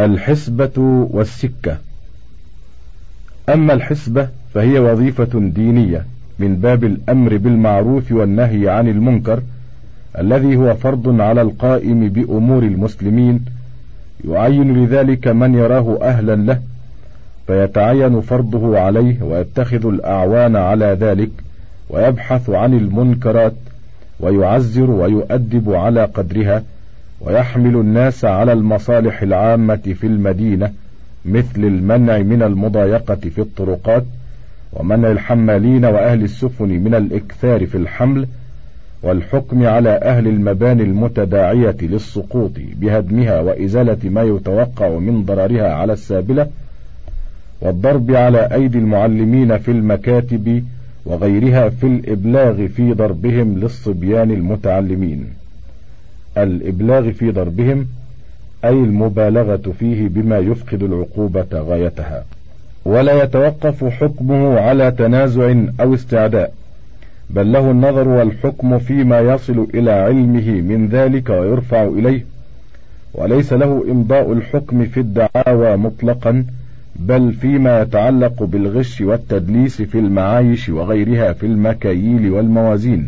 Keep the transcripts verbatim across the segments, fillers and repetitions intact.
الحسبة والسكة. أما الحسبة فهي وظيفة دينية من باب الأمر بالمعروف والنهي عن المنكر، الذي هو فرض على القائم بأمور المسلمين، يعين لذلك من يراه أهلا له، فيتعين فرضه عليه ويتخذ الأعوان على ذلك، ويبحث عن المنكرات ويعزر ويؤدب على قدرها، ويحمل الناس على المصالح العامة في المدينة، مثل المنع من المضايقة في الطرقات، ومنع الحمالين وأهل السفن من الإكثار في الحمل، والحكم على أهل المباني المتداعية للسقوط بهدمها وإزالة ما يتوقع من ضررها على السابلة، والضرب على أيدي المعلمين في المكاتب وغيرها في الإبلاغ في ضربهم للصبيان المتعلمين. الإبلاغ في ضربهم أي المبالغة فيه بما يفقد العقوبة غايتها. ولا يتوقف حكمه على تنازع أو استعداء، بل له النظر والحكم فيما يصل إلى علمه من ذلك ويرفع إليه، وليس له إمضاء الحكم في الدعاوى مطلقا، بل فيما يتعلق بالغش والتدليس في المعايش وغيرها في المكاييل والموازين.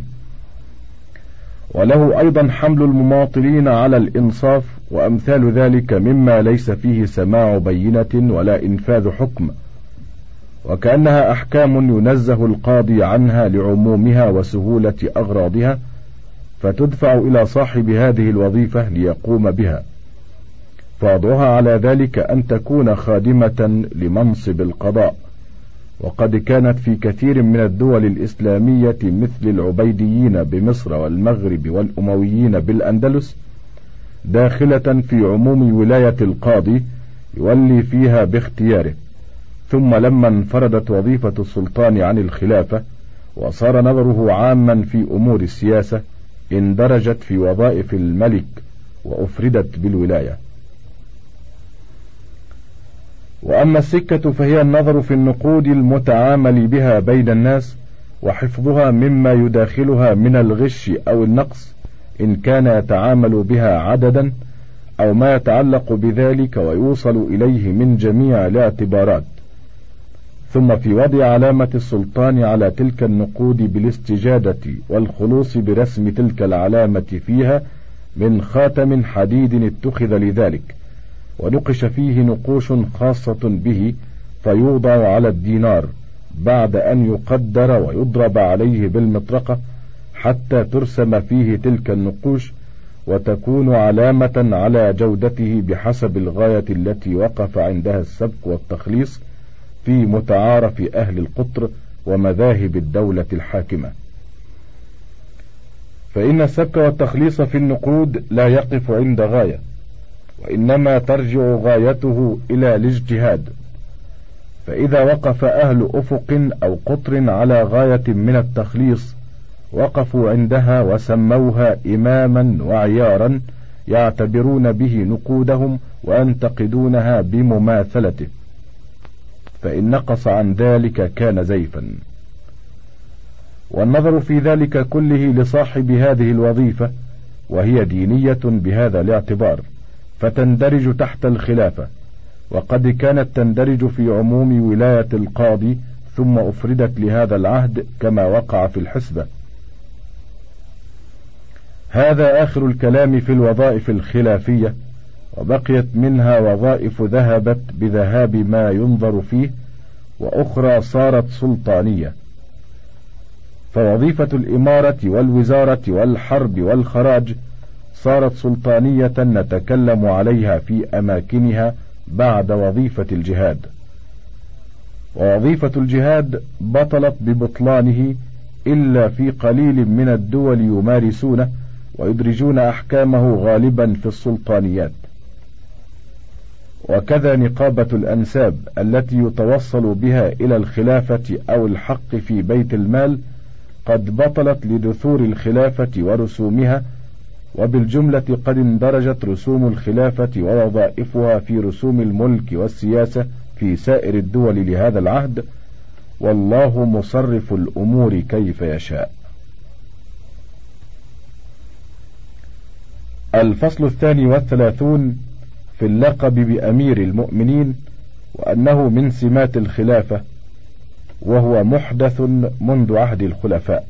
وله أيضا حمل المماطلين على الإنصاف وأمثال ذلك مما ليس فيه سماع بينة ولا إنفاذ حكم، وكأنها أحكام ينزه القاضي عنها لعمومها وسهولة أغراضها، فتدفع إلى صاحب هذه الوظيفة ليقوم بها، فوضعها على ذلك أن تكون خادمة لمنصب القضاء. وقد كانت في كثير من الدول الإسلامية مثل العبيديين بمصر والمغرب والأمويين بالأندلس داخلة في عموم ولاية القاضي يولي فيها باختياره، ثم لما انفردت وظيفة السلطان عن الخلافة وصار نظره عاما في أمور السياسة، اندرجت في وظائف الملك وأفردت بالولاية. وأما السكة فهي النظر في النقود المتعامل بها بين الناس، وحفظها مما يداخلها من الغش أو النقص، إن كان يتعامل بها عددا أو ما يتعلق بذلك ويوصل إليه من جميع الاعتبارات، ثم في وضع علامة السلطان على تلك النقود بالاستجادة والخلوص برسم تلك العلامة فيها من خاتم حديد اتخذ لذلك، ونقش فيه نقوش خاصة به، فيوضع على الدينار بعد أن يقدر ويضرب عليه بالمطرقة حتى ترسم فيه تلك النقوش، وتكون علامة على جودته بحسب الغاية التي وقف عندها السبك والتخليص في متعارف أهل القطر ومذاهب الدولة الحاكمة. فإن السبك والتخليص في النقود لا يقف عند غاية، وإنما ترجع غايته إلى الاجتهاد، فإذا وقف أهل أفق أو قطر على غاية من التخليص وقفوا عندها وسموها إماما وعيارا يعتبرون به نقودهم وينتقدونها بمماثلته، فإن نقص عن ذلك كان زيفا. والنظر في ذلك كله لصاحب هذه الوظيفة، وهي دينية بهذا الاعتبار، فتندرج تحت الخلافة، وقد كانت تندرج في عموم ولاية القاضي ثم أفردت لهذا العهد كما وقع في الحسبة. هذا آخر الكلام في الوظائف الخلافية، وبقيت منها وظائف ذهبت بذهاب ما ينظر فيه، وأخرى صارت سلطانية. فوظيفة الإمارة والوزارة والحرب والخراج صارت سلطانية نتكلم عليها في أماكنها بعد وظيفة الجهاد. ووظيفة الجهاد بطلت ببطلانه إلا في قليل من الدول يمارسونه ويدرجون أحكامه غالبا في السلطانيات. وكذا نقابة الأنساب التي يتوصل بها إلى الخلافة أو الحق في بيت المال قد بطلت لدثور الخلافة ورسومها، وبالجملة قد اندرجت رسوم الخلافة ووظائفها في رسوم الملك والسياسة في سائر الدول لهذا العهد، والله مصرف الأمور كيف يشاء. الفصل الثاني والثلاثون في اللقب بأمير المؤمنين، وأنه من سمات الخلافة، وهو محدث منذ عهد الخلفاء.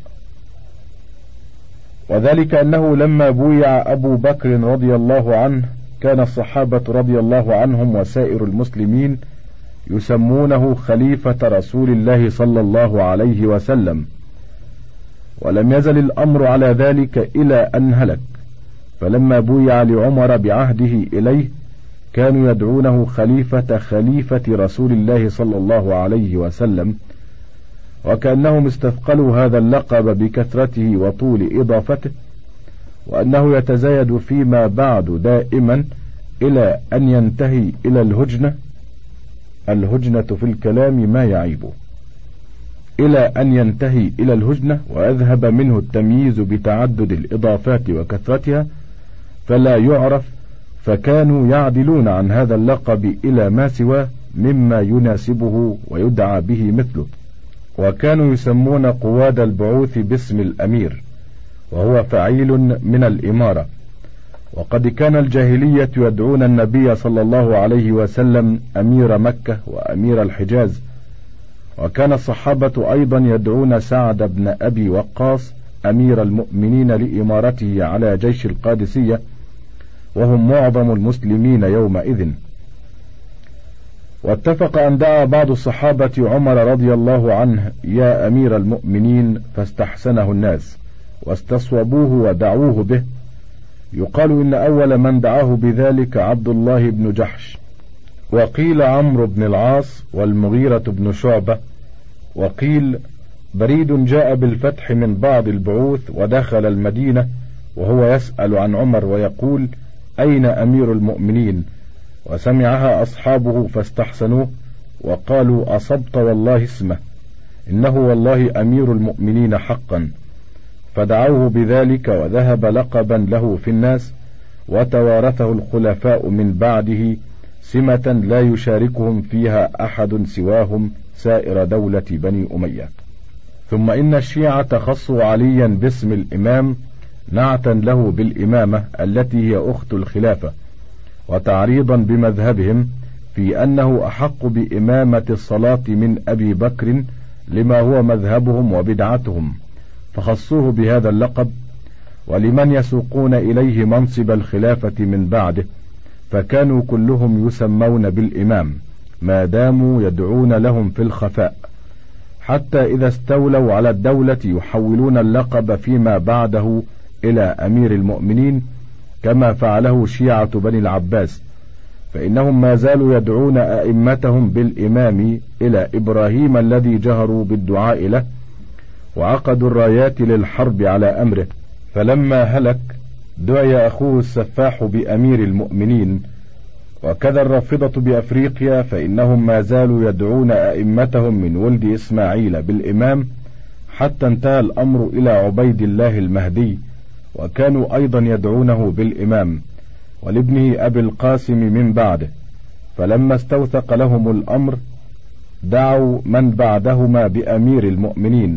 وذلك أنه لما بويع أبو بكر رضي الله عنه كان الصحابة رضي الله عنهم وسائر المسلمين يسمونه خليفة رسول الله صلى الله عليه وسلم، ولم يزل الأمر على ذلك إلى أن هلك. فلما بويع لعمر بعهده إليه كانوا يدعونه خليفة خليفة رسول الله صلى الله عليه وسلم، وكأنهم استثقلوا هذا اللقب بكثرته وطول إضافته، وأنه يتزايد فيما بعد دائما إلى أن ينتهي إلى الهجنة. الهجنة في الكلام ما يعيبه، إلى أن ينتهي إلى الهجنة ويذهب منه التمييز بتعدد الإضافات وكثرتها فلا يعرف، فكانوا يعدلون عن هذا اللقب إلى ما سواه مما يناسبه ويدعى به مثله. وكانوا يسمون قواد البعوث باسم الأمير، وهو فعيل من الإمارة. وقد كان الجاهلية يدعون النبي صلى الله عليه وسلم أمير مكة وأمير الحجاز، وكان الصحابة أيضا يدعون سعد بن أبي وقاص أمير المؤمنين لإمارته على جيش القادسية، وهم معظم المسلمين يومئذ. واتفق أن دعا بعض الصحابة عمر رضي الله عنه يا أمير المؤمنين، فاستحسنه الناس واستصوبوه ودعوه به. يقال إن أول من دعاه بذلك عبد الله بن جحش، وقيل عمرو بن العاص والمغيرة بن شعبة، وقيل بريد جاء بالفتح من بعض البعوث ودخل المدينة وهو يسأل عن عمر ويقول أين أمير المؤمنين؟ وسمعها أصحابه فاستحسنوه وقالوا أصبت والله اسمه، إنه والله أمير المؤمنين حقا. فدعوه بذلك وذهب لقبا له في الناس، وتوارثه الخلفاء من بعده سمة لا يشاركهم فيها أحد سواهم سائر دولة بني أمية. ثم إن الشيعة خصوا عليا باسم الإمام نعتا له بالإمامة التي هي أخت الخلافة، وتعريضا بمذهبهم في أنه أحق بإمامة الصلاة من أبي بكر لما هو مذهبهم وبدعتهم، فخصوه بهذا اللقب. ولمن يسوقون إليه منصب الخلافة من بعده فكانوا كلهم يسمون بالإمام ما داموا يدعون لهم في الخفاء، حتى إذا استولوا على الدولة يحولون اللقب فيما بعده إلى أمير المؤمنين، كما فعله شيعة بني العباس، فإنهم ما زالوا يدعون أئمتهم بالإمام إلى إبراهيم الذي جهروا بالدعاء له وعقدوا الرايات للحرب على أمره. فلما هلك دعي أخوه السفاح بأمير المؤمنين. وكذا الرافضة بأفريقيا، فإنهم ما زالوا يدعون أئمتهم من ولد إسماعيل بالإمام، حتى انتهى الأمر إلى عبيد الله المهدي، وكانوا أيضا يدعونه بالإمام، ولابنه أبي القاسم من بعده. فلما استوثق لهم الأمر دعوا من بعدهما بأمير المؤمنين.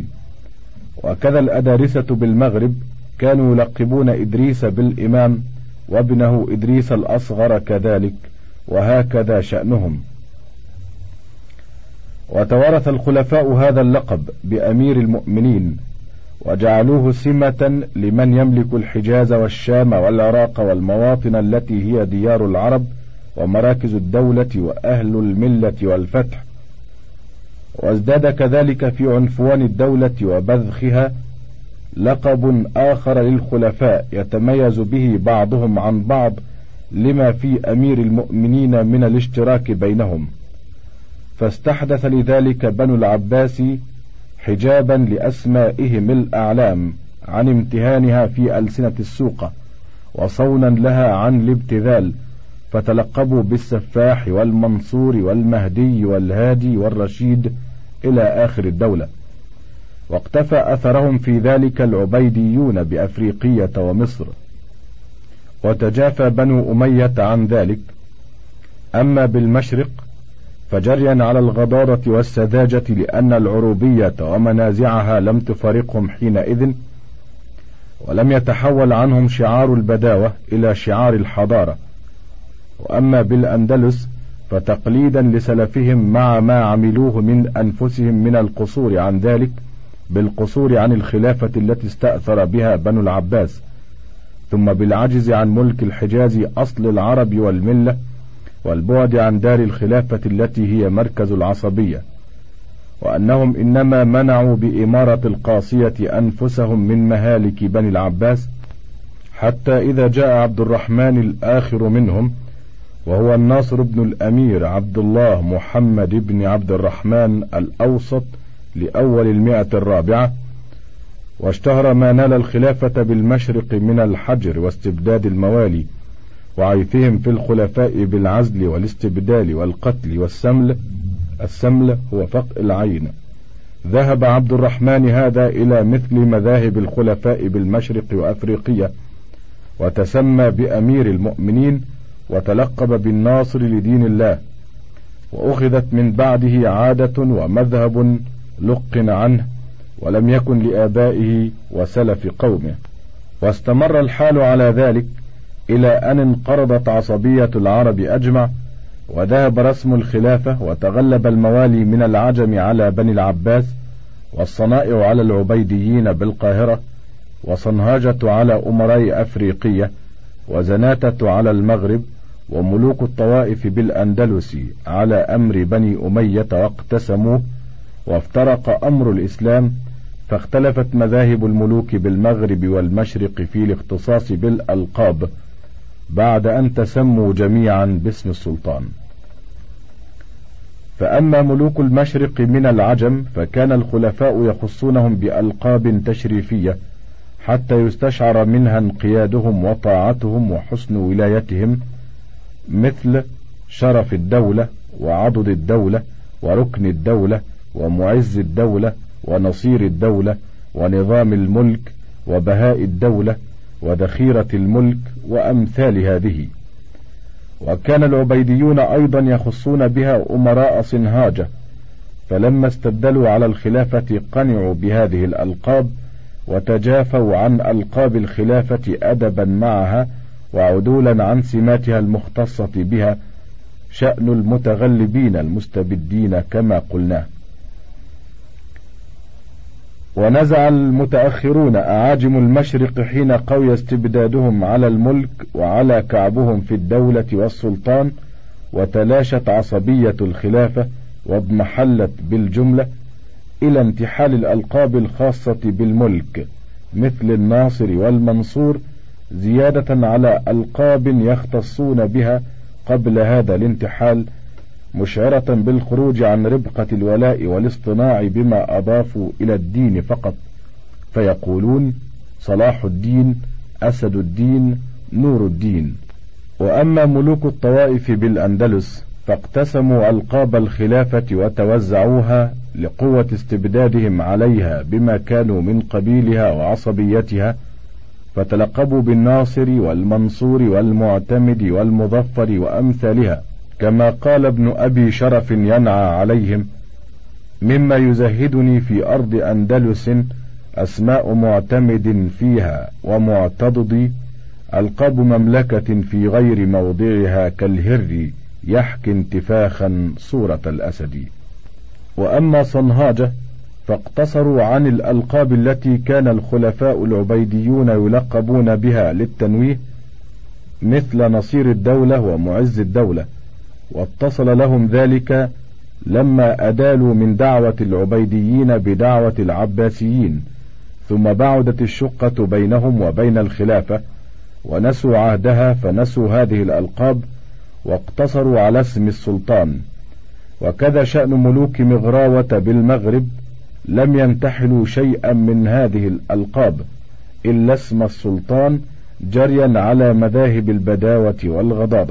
وكذا الأدارسة بالمغرب كانوا يلقبون إدريس بالإمام، وابنه إدريس الأصغر كذلك، وهكذا شأنهم. وتوارث الخلفاء هذا اللقب بأمير المؤمنين، وجعلوه سمة لمن يملك الحجاز والشام والعراق والمواطن التي هي ديار العرب ومراكز الدولة وأهل الملة والفتح. وازداد كذلك في عنفوان الدولة وبذخها لقب آخر للخلفاء يتميز به بعضهم عن بعض لما في أمير المؤمنين من الاشتراك بينهم، فاستحدث لذلك بنو العباس حجابا لأسمائهم الأعلام عن امتهانها في ألسنة السوقة، وصونا لها عن الابتذال، فتلقبوا بالسفاح والمنصور والمهدي والهادي والرشيد إلى آخر الدولة. واقتفى أثرهم في ذلك العبيديون بأفريقية ومصر، وتجافى بنو أمية عن ذلك. أما بالمشرق فجريا على الغضارة والسذاجة، لأن العروبية ومنازعها لم تفارقهم حينئذ، ولم يتحول عنهم شعار البداوة إلى شعار الحضارة، وأما بالأندلس فتقليدا لسلفهم مع ما عملوه من أنفسهم من القصور عن ذلك بالقصور عن الخلافة التي استأثر بها بنو العباس، ثم بالعجز عن ملك الحجاز أصل العرب والملة، والبعد عن دار الخلافة التي هي مركز العصبية، وأنهم إنما منعوا بإمارة القاصية أنفسهم من مهالك بني العباس، حتى إذا جاء عبد الرحمن الآخر منهم وهو الناصر بن الأمير عبد الله محمد بن عبد الرحمن الأوسط لأول المئة الرابعة، واشتهر ما نال الخلافة بالمشرق من الحجر واستبداد الموالي وعيثهم في الخلفاء بالعزل والاستبدال والقتل والسمل. السمل هو فق العين. ذهب عبد الرحمن هذا إلى مثل مذاهب الخلفاء بالمشرق وأفريقيا، وتسمى بأمير المؤمنين وتلقب بالناصر لدين الله، وأخذت من بعده عادة ومذهب لقن عنه ولم يكن لآبائه وسلف قومه، واستمر الحال على ذلك إلى أن انقرضت عصبية العرب أجمع، وذهب رسم الخلافة، وتغلب الموالي من العجم على بني العباس، والصنائع على العبيديين بالقاهرة، وصنهاجة على أمراء أفريقية، وزناتة على المغرب، وملوك الطوائف بالأندلس على أمر بني أمية واقتسموه، وافترق أمر الإسلام، فاختلفت مذاهب الملوك بالمغرب والمشرق في الاختصاص بالألقاب بعد أن تسموا جميعا باسم السلطان. فأما ملوك المشرق من العجم فكان الخلفاء يخصونهم بألقاب تشريفية حتى يستشعر منها انقيادهم وطاعتهم وحسن ولايتهم، مثل شرف الدولة وعضد الدولة وركن الدولة ومعز الدولة ونصير الدولة ونظام الملك وبهاء الدولة ودخيرة الملك وأمثال هذه. وكان العبيديون أيضا يخصون بها أمراء صنهاجة، فلما استدلوا على الخلافة قنعوا بهذه الألقاب وتجافوا عن ألقاب الخلافة أدبا معها وعدولا عن سماتها المختصة بها، شأن المتغلبين المستبدين كما قلناه. ونزع المتأخرون أعاجم المشرق حين قوي استبدادهم على الملك وعلى كعبهم في الدولة والسلطان، وتلاشت عصبية الخلافة واضمحلت بالجملة إلى انتحال الألقاب الخاصة بالملك مثل الناصر والمنصور، زيادة على ألقاب يختصون بها قبل هذا الانتحال، مشعرة بالخروج عن ربقة الولاء والاصطناع بما أضافوا إلى الدين فقط، فيقولون صلاح الدين، أسد الدين، نور الدين. وأما ملوك الطوائف بالأندلس فاقتسموا ألقاب الخلافة وتوزعوها لقوة استبدادهم عليها بما كانوا من قبيلها وعصبيتها، فتلقبوا بالناصر والمنصور والمعتمد والمظفر وأمثالها، كما قال ابن أبي شرف ينعى عليهم: مما يزهدني في أرض أندلس أسماء معتمد فيها ومعتضد، ألقاب مملكة في غير موضعها كالهر يحكي انتفاخا صورة الأسد. وأما صنهاجة فاقتصروا عن الألقاب التي كان الخلفاء العبيديون يلقبون بها للتنويه، مثل نصير الدولة ومعز الدولة، واتصل لهم ذلك لما أدالوا من دعوة العبيديين بدعوة العباسيين، ثم بعدت الشقة بينهم وبين الخلافة ونسوا عهدها فنسوا هذه الألقاب واقتصروا على اسم السلطان. وكذا شأن ملوك مغراوة بالمغرب، لم ينتحلوا شيئا من هذه الألقاب إلا اسم السلطان، جريا على مذاهب البداوة والغضاضة.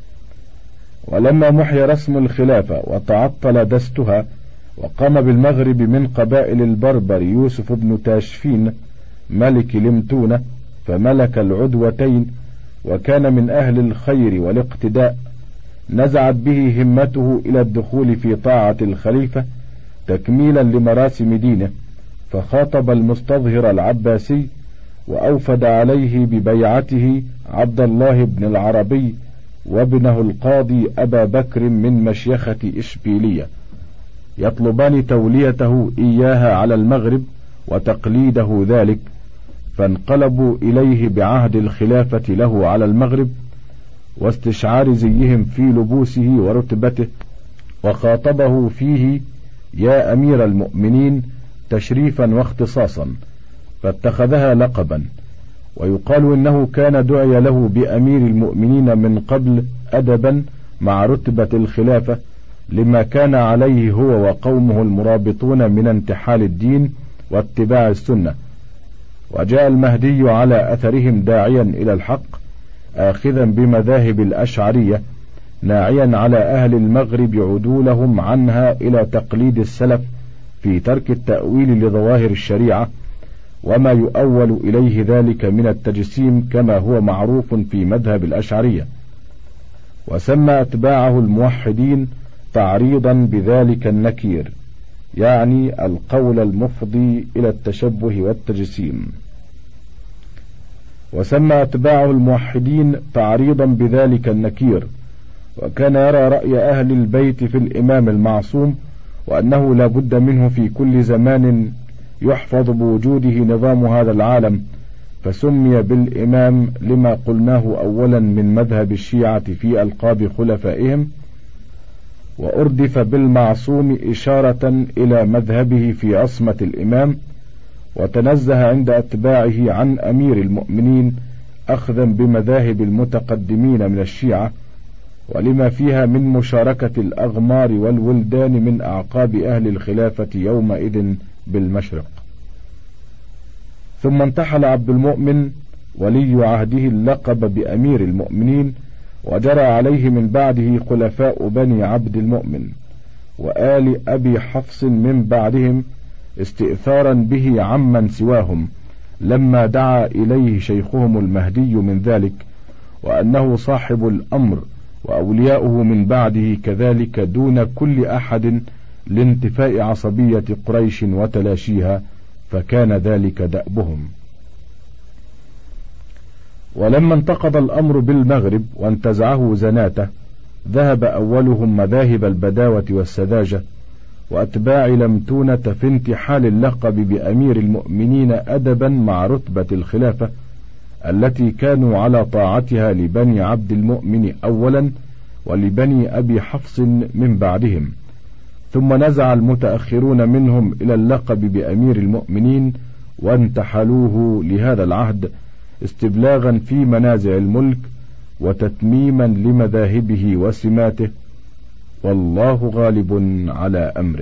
ولما محي رسم الخلافة وتعطل دستها، وقام بالمغرب من قبائل البربر يوسف بن تاشفين ملك لمتونة فملك العدوتين، وكان من أهل الخير والاقتداء، نزعت به همته إلى الدخول في طاعة الخليفة تكميلا لمراسم دينه، فخاطب المستظهر العباسي وأوفد عليه ببيعته عبد الله بن العربي وابنه القاضي أبا بكر من مشيخة إشبيلية، يطلبان توليته إياها على المغرب وتقليده ذلك، فانقلبوا إليه بعهد الخلافة له على المغرب واستشعار زيهم في لبوسه ورتبته، وخاطبه فيه يا أمير المؤمنين تشريفا واختصاصا، فاتخذها لقبا. ويقال إنه كان دعي له بأمير المؤمنين من قبل أدبا مع رتبة الخلافة لما كان عليه هو وقومه المرابطون من انتحال الدين واتباع السنة. وجاء المهدي على أثرهم داعيا إلى الحق آخذا بمذاهب الأشعرية، ناعيا على أهل المغرب عدولهم عنها إلى تقليد السلف في ترك التأويل لظواهر الشريعة وما يؤول إليه ذلك من التجسيم كما هو معروف في مذهب الأشعرية. وسمى أتباعه الموحدين تعريضا بذلك النكير، يعني القول المفضي إلى التشبه والتجسيم. وسمى أتباعه الموحدين تعريضا بذلك النكير، وكان يرى رأي أهل البيت في الإمام المعصوم، وأنه لا بد منه في كل زمان يحفظ بوجوده نظام هذا العالم، فسمي بالإمام لما قلناه أولا من مذهب الشيعة في ألقاب خلفائهم، وأردف بالمعصوم إشارة إلى مذهبه في عصمة الإمام، وتنزه عند أتباعه عن أمير المؤمنين أخذا بمذاهب المتقدمين من الشيعة، ولما فيها من مشاركة الأغمار والولدان من أعقاب أهل الخلافة يومئذ بالمشرق. ثم انتحل عبد المؤمن ولي عهده اللقب بأمير المؤمنين، وجرى عليه من بعده خلفاء بني عبد المؤمن وآل أبي حفص من بعدهم استئثارا به عمن سواهم، لما دعا إليه شيخهم المهدي من ذلك، وأنه صاحب الأمر وأولياؤه من بعده كذلك دون كل أحد لانتفاء عصبية قريش وتلاشيها، فكان ذلك دأبهم. ولما انتقض الأمر بالمغرب وانتزعه زناته، ذهب أولهم مذاهب البداوة والسذاجة وأتباع لمتونة في انتحال اللقب بأمير المؤمنين أدبا مع رتبة الخلافة التي كانوا على طاعتها لبني عبد المؤمن أولا ولبني أبي حفص من بعدهم، ثم نزع المتأخرون منهم إلى اللقب بأمير المؤمنين وانتحلوه لهذا العهد استبلاغا في منازع الملك وتتميما لمذاهبه وسماته، والله غالب على أمره.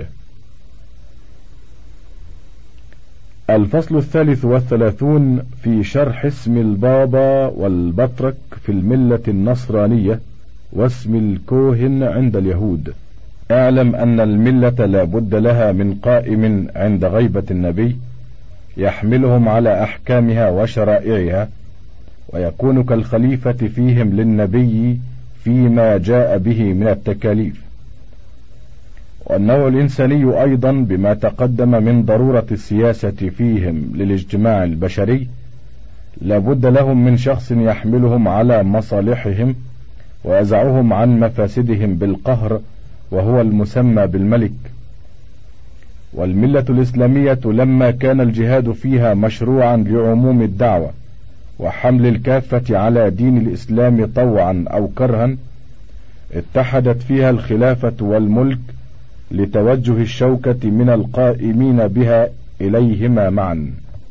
الفصل الثالث والثلاثون في شرح اسم البابا والبطرك في الملة النصرانية واسم الكوهن عند اليهود. اعلم أن الملة لا بد لها من قائم عند غيبة النبي يحملهم على أحكامها وشرائعها، ويكون كالخليفة فيهم للنبي فيما جاء به من التكاليف. والنوع الإنساني أيضا بما تقدم من ضرورة السياسة فيهم للاجتماع البشري لا بد لهم من شخص يحملهم على مصالحهم ويزعهم عن مفاسدهم بالقهر، وهو المسمى بالملك. والملة الإسلامية لما كان الجهاد فيها مشروعا لعموم الدعوة وحمل الكافة على دين الإسلام طوعا أو كرها، اتحدت فيها الخلافة والملك لتوجه الشوكة من القائمين بها إليهما معا.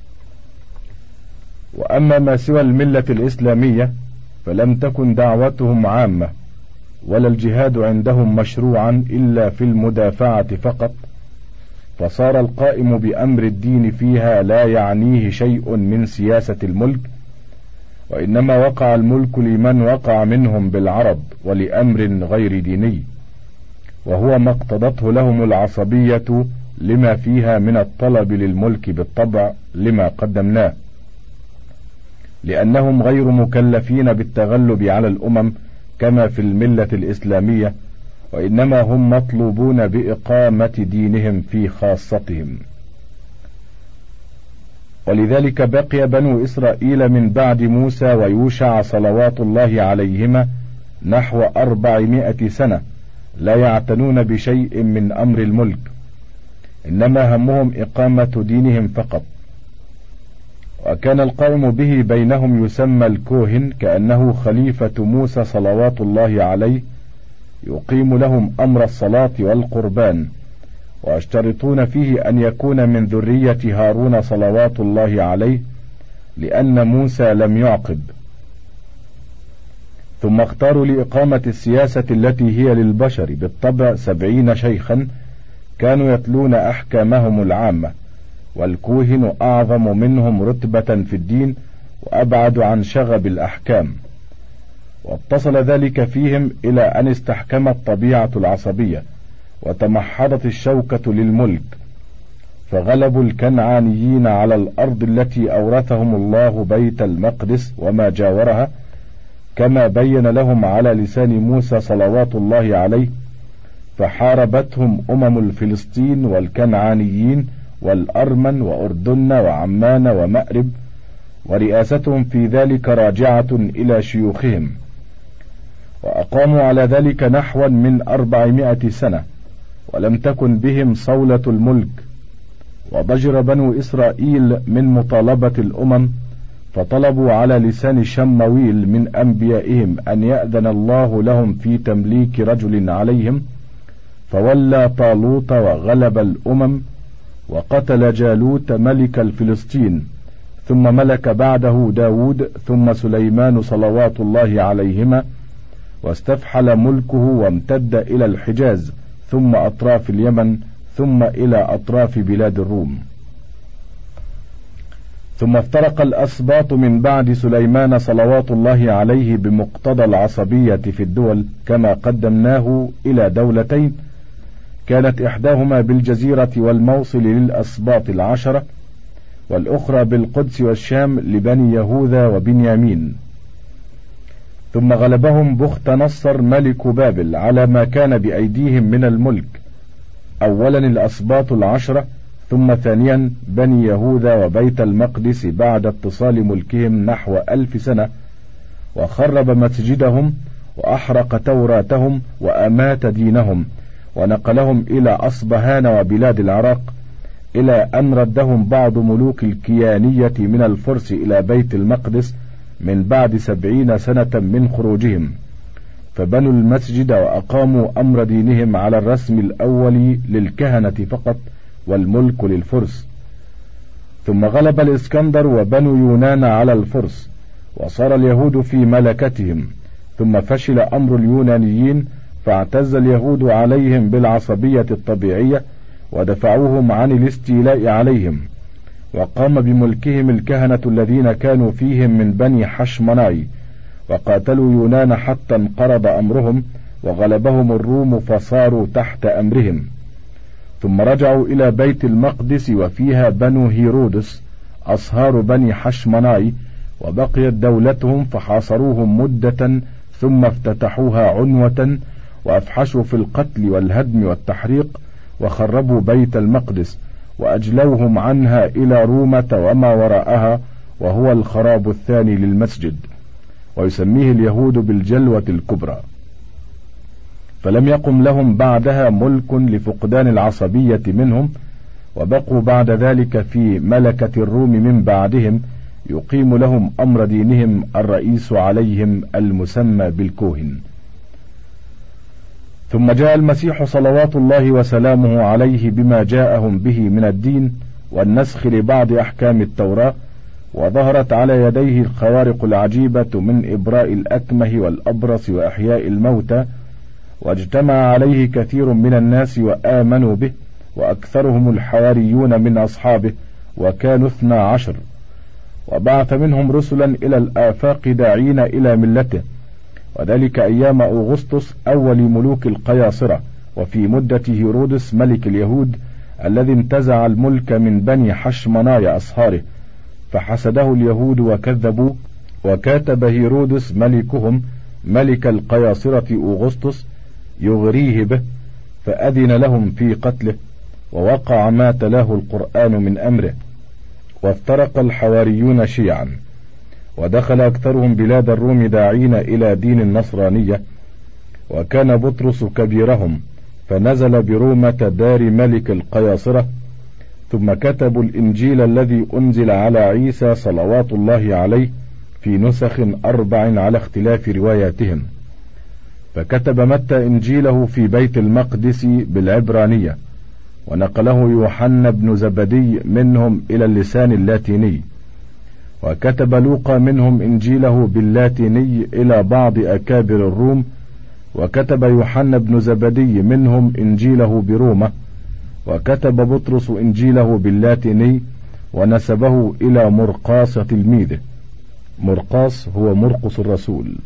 وأما ما سوى الملة الإسلامية فلم تكن دعوتهم عامة، ولا الجهاد عندهم مشروعا إلا في المدافعة فقط، فصار القائم بأمر الدين فيها لا يعنيه شيء من سياسة الملك، وإنما وقع الملك لمن وقع منهم بالعرض ولأمر غير ديني، وهو ما اقتضته لهم العصبية لما فيها من الطلب للملك بالطبع لما قدمناه، لأنهم غير مكلفين بالتغلب على الأمم كما في الملة الإسلامية، وإنما هم مطلوبون بإقامة دينهم في خاصتهم. ولذلك بقي بنو إسرائيل من بعد موسى ويوشع صلوات الله عليهما نحو أربعمائة سنة لا يعتنون بشيء من أمر الملك، إنما همهم إقامة دينهم فقط. وكان القائم به بينهم يسمى الكوهن، كأنه خليفة موسى صلوات الله عليه، يقيم لهم أمر الصلاة والقربان، ويشترطون فيه أن يكون من ذرية هارون صلوات الله عليه، لأن موسى لم يعقب. ثم اختاروا لإقامة السياسة التي هي للبشر بالطبع سبعين شيخا كانوا يتلون أحكامهم العامة، والكوهن أعظم منهم رتبة في الدين وأبعد عن شغب الأحكام. واتصل ذلك فيهم إلى أن استحكمت طبيعة العصبية وتمحضت الشوكة للملك، فغلبوا الكنعانيين على الأرض التي أورثهم الله بيت المقدس وما جاورها، كما بين لهم على لسان موسى صلوات الله عليه، فحاربتهم أمم الفلسطين والكنعانيين والأرمن وأردن وعمان ومأرب، ورئاستهم في ذلك راجعة إلى شيوخهم، وأقاموا على ذلك نحوا من أربعمائة سنة، ولم تكن بهم صولة الملك. وضجر بنو إسرائيل من مطالبة الأمم، فطلبوا على لسان شمويل من أنبيائهم أن يأذن الله لهم في تمليك رجل عليهم، فولى طالوت وغلب الأمم، وقتل جالوت ملك الفلسطين، ثم ملك بعده داود، ثم سليمان صلوات الله عليهما، واستفحل ملكه وامتد إلى الحجاز، ثم أطراف اليمن، ثم إلى أطراف بلاد الروم. ثم افترق الأسباط من بعد سليمان صلوات الله عليه بمقتضى العصبية في الدول، كما قدمناه إلى دولتين، كانت إحداهما بالجزيرة والموصل للأسباط العشرة، والأخرى بالقدس والشام لبني يهوذا وبنيامين. ثم غلبهم بخت نصر ملك بابل على ما كان بأيديهم من الملك، أولا الأسباط العشرة، ثم ثانيا بني يهوذا وبيت المقدس بعد اتصال ملكهم نحو ألف سنة، وخرب مسجدهم وأحرق توراتهم وأمات دينهم، ونقلهم إلى أصبهان وبلاد العراق، إلى أن ردهم بعض ملوك الكيانية من الفرس إلى بيت المقدس من بعد سبعين سنة من خروجهم، فبنوا المسجد وأقاموا أمر دينهم على الرسم الأول للكهنة فقط، والملك للفرس. ثم غلب الإسكندر وبنو يونان على الفرس، وصار اليهود في ملكتهم. ثم فشل أمر اليونانيين، فاعتز اليهود عليهم بالعصبية الطبيعية، ودفعوهم عن الاستيلاء عليهم، وقام بملكهم الكهنة الذين كانوا فيهم من بني حشمناي، وقاتلوا يونان حتى انقرض أمرهم، وغلبهم الروم فصاروا تحت أمرهم. ثم رجعوا إلى بيت المقدس، وفيها بنو هيرودس أصهار بني حشمناي، وبقيت دولتهم، فحاصروهم مدة، ثم افتتحوها عنوة، وأفحشوا في القتل والهدم والتحريق، وخربوا بيت المقدس، وأجلوهم عنها إلى رومة وما وراءها، وهو الخراب الثاني للمسجد، ويسميه اليهود بالجلوة الكبرى. فلم يقم لهم بعدها ملك لفقدان العصبية منهم، وبقوا بعد ذلك في ملكة الروم من بعدهم، يقيم لهم أمر دينهم الرئيس عليهم المسمى بالكوهن. ثم جاء المسيح صلوات الله وسلامه عليه بما جاءهم به من الدين والنسخ لبعض أحكام التوراة، وظهرت على يديه الخوارق العجيبة من إبراء الأكمه والأبرص وإحياء الموتى، واجتمع عليه كثير من الناس وآمنوا به، وأكثرهم الحواريون من أصحابه، وكانوا اثنا عشر. وبعث منهم رسلا إلى الآفاق داعين إلى ملته، وذلك أيام أغسطس أول ملوك القياصرة، وفي مدة هيرودس ملك اليهود الذي انتزع الملك من بني حشمناي أصهاره، فحسده اليهود وكذبوا، وكاتب هيرودس ملكهم ملك القياصرة أغسطس يغريه به، فأذن لهم في قتله، ووقع ما تلاه القرآن من أمره. وافترق الحواريون شيعا، ودخل أكثرهم بلاد الروم داعين إلى دين النصرانية، وكان بطرس كبيرهم، فنزل برومة دار ملك القياصرة، ثم كتبوا الإنجيل الذي أنزل على عيسى صلوات الله عليه في نسخ أربع على اختلاف رواياتهم. فكتب متى إنجيله في بيت المقدس بالعبرانية، ونقله يوحنا بن زبدي منهم إلى اللسان اللاتيني، وكتب لوقا منهم إنجيله باللاتيني إلى بعض أكابر الروم، وكتب يوحنا بن زبدي منهم إنجيله بروما، وكتب بطرس إنجيله باللاتيني ونسبه إلى مرقاس تلميذه. مرقاس هو مرقس الرسول.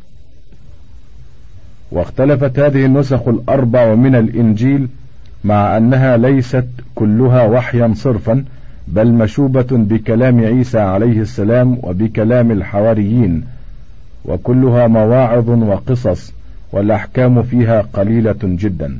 واختلفت هذه النسخ الأربع من الإنجيل، مع أنها ليست كلها وحيا صرفا، بل مشوبة بكلام عيسى عليه السلام وبكلام الحواريين، وكلها مواعظ وقصص، والأحكام فيها قليلة جدا.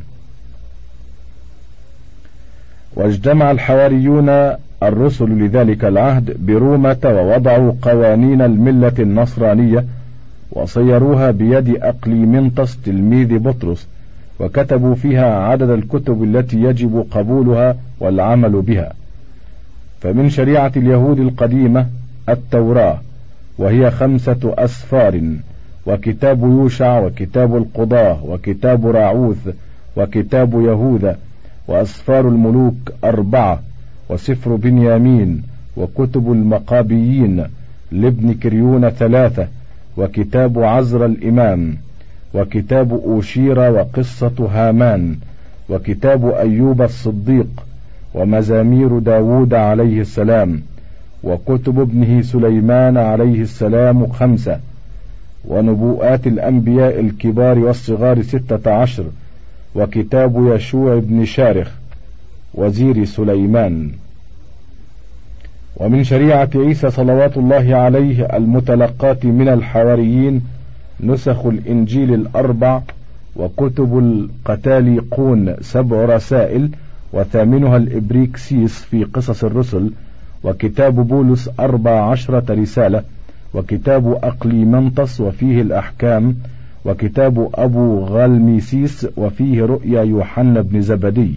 واجتمع الحواريون الرسل لذلك العهد برومة، ووضعوا قوانين الملة النصرانية وصيروها بيد أقليمنطس تلميذ بطرس، وكتبوا فيها عدد الكتب التي يجب قبولها والعمل بها. فمن شريعة اليهود القديمة التوراة، وهي خمسة أسفار، وكتاب يوشع، وكتاب القضاة، وكتاب راعوث، وكتاب يهوذا، وأسفار الملوك أربعة، وسفر بنيامين، وكتب المقابيين لابن كريون ثلاثة، وكتاب عزر الإمام، وكتاب أوشيرة، وقصة هامان، وكتاب أيوب الصديق، ومزامير داود عليه السلام، وكتب ابنه سليمان عليه السلام خمسة، ونبوءات الأنبياء الكبار والصغار ستة عشر، وكتاب يشوع بن شارخ وزير سليمان. ومن شريعة عيسى صلوات الله عليه المتلقاة من الحواريين نسخ الإنجيل الأربع، وكتب القتاليقون سبع رسائل، وثامنها الإبريكسيس في قصص الرسل، وكتاب بولس أربع عشرة رسالة، وكتاب أقليمنطس وفيه الأحكام، وكتاب أبو غالميسيس وفيه رؤيا يوحنا بن زبدي.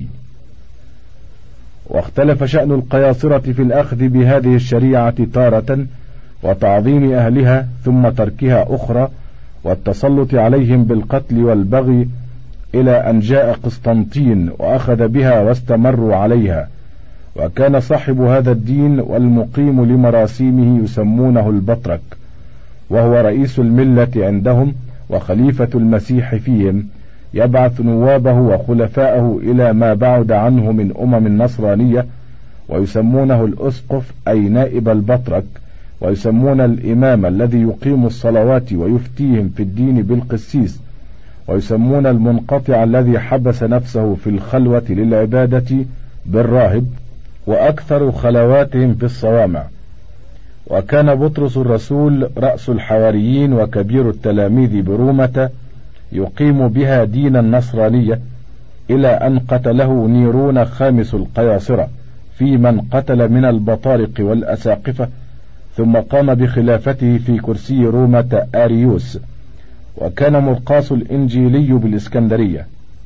واختلف شأن القياصرة في الأخذ بهذه الشريعة تارة، وتعظيم أهلها ثم تركها أخرى، والتسلط عليهم بالقتل والبغي، إلى أن جاء قسطنطين وأخذ بها واستمروا عليها. وكان صاحب هذا الدين والمقيم لمراسيمه يسمونه البطرك، وهو رئيس الملة عندهم وخليفة المسيح فيهم، يبعث نوابه وخلفاءه إلى ما بعد عنه من أمم النصرانية، ويسمونه الأسقف أي نائب البطرك، ويسمون الإمام الذي يقيم الصلوات ويفتيهم في الدين بالقسيس، ويسمون المنقطع الذي حبس نفسه في الخلوة للعبادة بالراهب، وأكثر خلواتهم في الصوامع. وكان بطرس الرسول رأس الحواريين وكبير التلاميذ برومة، يقيم بها دين النصرانية، إلى أن قتله نيرون خامس القياصرة في من قتل من البطارق والأساقفة، ثم قام بخلافته في كرسي رومة آريوس. وكان مرقاس الإنجيلي بالإسكندرية،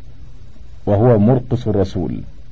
وهو مرقس الرسول.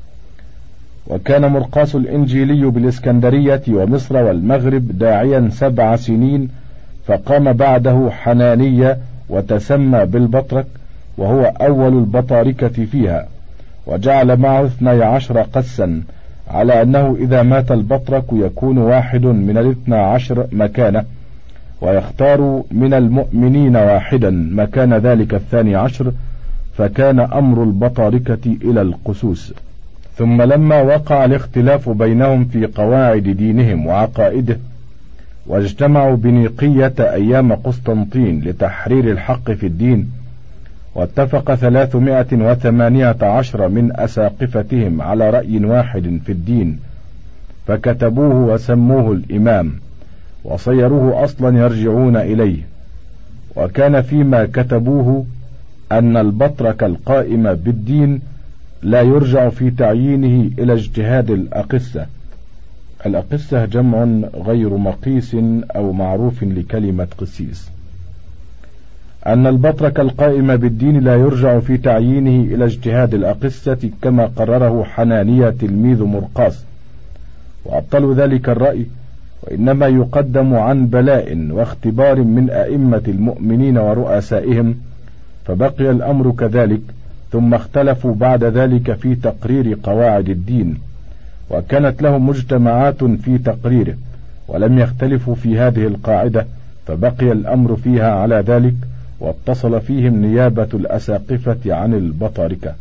وكان مرقاس الإنجيلي بالإسكندرية ومصر والمغرب داعيا سبع سنين، فقام بعده حنانية وتسمى بالبطرك، وهو أول البطاركة فيها، وجعل معه اثني عشر قسا، على أنه إذا مات البطرك يكون واحد من الاثنى عشر مكانه، ويختار من المؤمنين واحدا مكان ذلك الثاني عشر، فكان أمر البطاركة إلى القسوس. ثم لما وقع الاختلاف بينهم في قواعد دينهم وعقائده، واجتمعوا بنيقية أيام قسطنطين لتحرير الحق في الدين، واتفق ثلاثمائة وثمانية عشر من أساقفتهم على رأي واحد في الدين، فكتبوه وسموه الإمام، وصيروه أصلا يرجعون إليه. وكان فيما كتبوه أن البطرك القائم بالدين لا يرجع في تعيينه إلى اجتهاد الأقسة، الأقسة جمع غير مقيس أو معروف لكلمة قسيس. أن البطرك القائم بالدين لا يرجع في تعيينه إلى اجتهاد الأقسة كما قرره حنانية تلميذ مرقاس، وأبطل ذلك الرأي، وإنما يقدم عن بلاء واختبار من أئمة المؤمنين ورؤسائهم، فبقي الأمر كذلك، ثم اختلفوا بعد ذلك في تقرير قواعد الدين، وكانت لهم مجتمعات في تقريره، ولم يختلفوا في هذه القاعدة، فبقي الأمر فيها على ذلك، واتصل فيهم نيابة الأساقفة عن البطاركة.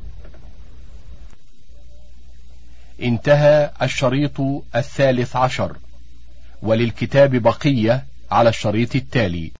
انتهى الشريط الثالث عشر، وللكتاب بقية على الشريط التالي.